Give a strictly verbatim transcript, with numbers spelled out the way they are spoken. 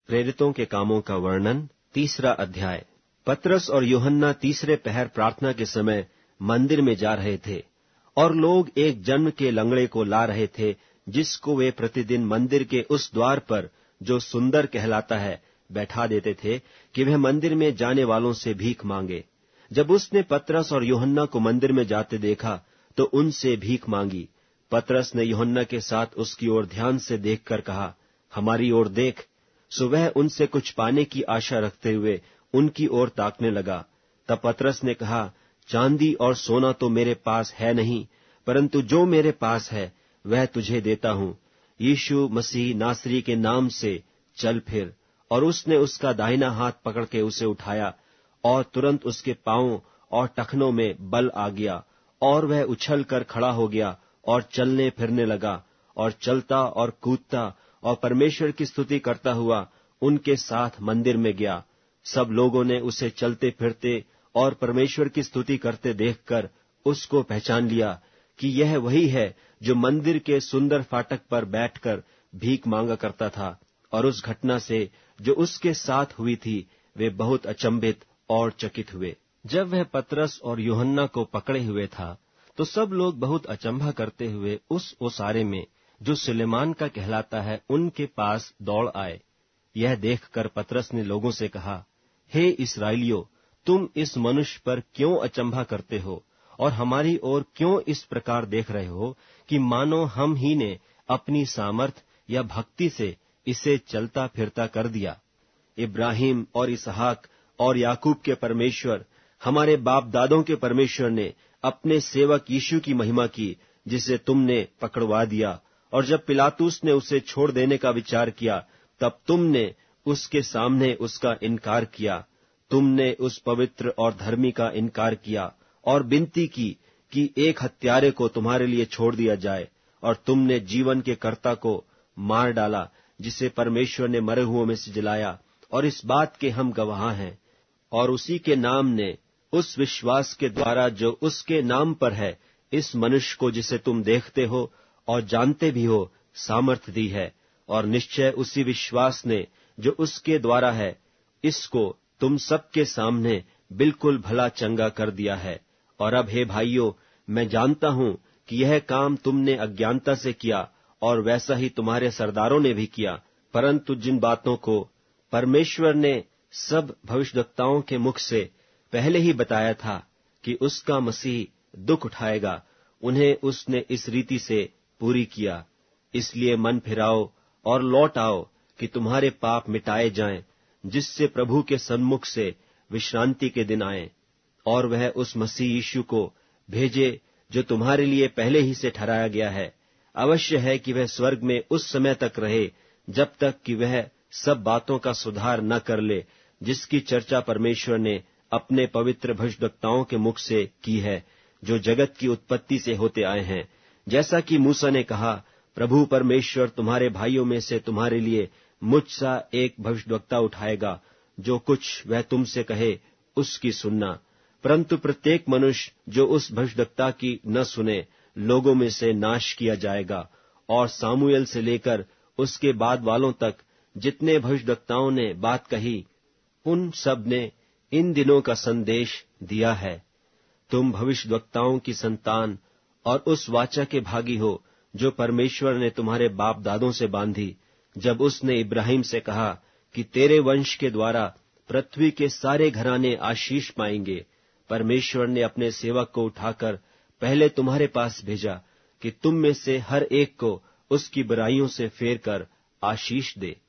प्रेरितों के कामों का वर्णन, तीसरा अध्याय। पतरस और यूहन्ना तीसरे पहर प्रार्थना के समय मंदिर में जा रहे थे, और लोग एक जन्म के लंगड़े को ला रहे थे, जिसको वे प्रतिदिन मंदिर के उस द्वार पर, जो सुंदर कहलाता है, बैठा देते थे कि वह मंदिर में जाने वालों से भीख मांगे। जब उसने पतरस और यूहन्ना को मंदिर में जाते देखा तो उनसे भीख मांगी। पतरस ने यूहन्ना के साथ उसकी ओर ध्यान से देखकर कहा, हमारी ओर देख। सो वह उनसे कुछ पाने की आशा रखते हुए उनकी ओर ताकने लगा। तब पतरस ने कहा, चांदी और सोना तो मेरे पास है नहीं, परंतु जो मेरे पास है वह तुझे देता हूं। यीशु मसीह नासरी के नाम से चल फिर। और उसने उसका दाहिना हाथ पकड़ के उसे उठाया, और तुरंत उसके पांवों और टखनों में बल आ गया, और वह उछल कर खड़ा हो गया और चलने फिरने लगा, और चलता और कूदता और परमेश्वर की स्तुति करता हुआ उनके साथ मंदिर में गया। सब लोगों ने उसे चलते फिरते और परमेश्वर की स्तुति करते देखकर उसको पहचान लिया कि यह वही है जो मंदिर के सुंदर फाटक पर बैठकर भीख मांगा करता था। और उस घटना से जो उसके साथ हुई थी, वे बहुत अचंभित और चकित हुए। जब वह पतरस और यूहन्ना को पकड़े हुए था, तो सब लोग बहुत अचंभा करते हुए उस ओसारे में, जो सुलेमान का कहलाता है, उनके पास दौड़ आए। यह देखकर पतरस ने लोगों से कहा, हे इस्राएलियों, तुम इस मनुष्य पर क्यों अचंभा करते हो, और हमारी ओर क्यों इस प्रकार देख रहे हो कि मानो हम ही ने अपनी सामर्थ या भक्ति से इसे चलता फिरता कर दिया। इब्राहिम और इसहाक और याकूब के परमेश्वर, हमारे बाप दादों के परमेश्वर ने अपने सेवक यीशु की महिमा की, जिसे तुमने पकड़वा दिया। और जब पिलातुस ने उसे छोड़ देने का विचार किया, तब तुमने उसके सामने उसका इनकार किया। तुमने उस पवित्र और धर्मी का इनकार किया और विनती की कि एक हत्यारे को तुम्हारे लिए छोड़ दिया जाए। और तुमने जीवन के कर्ता को मार डाला, जिसे परमेश्वर ने मरे हुओं में से जिलाया। और इस बात के हम गवाह हैं। और उसी के नाम ने, उस विश्वास के द्वारा जो उसके नाम पर है, इस मनुष्य को, जिसे तुम देखते हो और जानते भी हो, सामर्थ दी है। और निश्चय उसी विश्वास ने, जो उसके द्वारा है, इसको तुम सबके सामने बिल्कुल भला चंगा कर दिया है। और अब हे भाइयों, मैं जानता हूं कि यह काम तुमने अज्ञानता से किया, और वैसा ही तुम्हारे सरदारों ने भी किया। परंतु जिन बातों को परमेश्वर ने सब भविष्यद्वक्ताओं के मुख से पहले ही बताया था कि उसका मसीह दुख उठाएगा, उन्हें उसने इस रीति से पूरी किया। इसलिए मन फिराओ और लौट आओ कि तुम्हारे पाप मिटाए जाएं, जिससे प्रभु के सन्मुख से विश्रांति के दिन आए। और वह उस मसीह यीशु को भेजे जो तुम्हारे लिए पहले ही से ठहराया गया है। अवश्य है कि वह स्वर्ग में उस समय तक रहे, जब तक कि वह सब बातों का सुधार न कर ले, जिसकी चर्चा परमेश्वर ने अपने पवित्र भविष्यद्वक्ताओं के मुख से की है, जो जगत की उत्पत्ति से होते आए हैं। जैसा कि मूसा ने कहा, प्रभु परमेश्वर तुम्हारे भाइयों में से तुम्हारे लिए मुझसा एक भविष्यद्वक्ता उठाएगा, जो कुछ वह तुमसे कहे उसकी सुनना। परंतु प्रत्येक मनुष्य जो उस भविष्यद्वक्ता की न सुने, लोगों में से नाश किया जाएगा। और सामुएल से लेकर उसके बाद वालों तक जितने भविष्यद्वक्ताओं ने बात कही, उन सब ने इन दिनों का संदेश दिया है। तुम भविष्यद्वक्ताओं की संतान और उस वाचा के भागी हो, जो परमेश्वर ने तुम्हारे बाप दादों से बांधी, जब उसने इब्राहिम से कहा कि तेरे वंश के द्वारा पृथ्वी के सारे घराने आशीष पाएंगे। परमेश्वर ने अपने सेवक को उठाकर पहले तुम्हारे पास भेजा कि तुम में से हर एक को उसकी बुराइयों से फेर कर आशीष दे।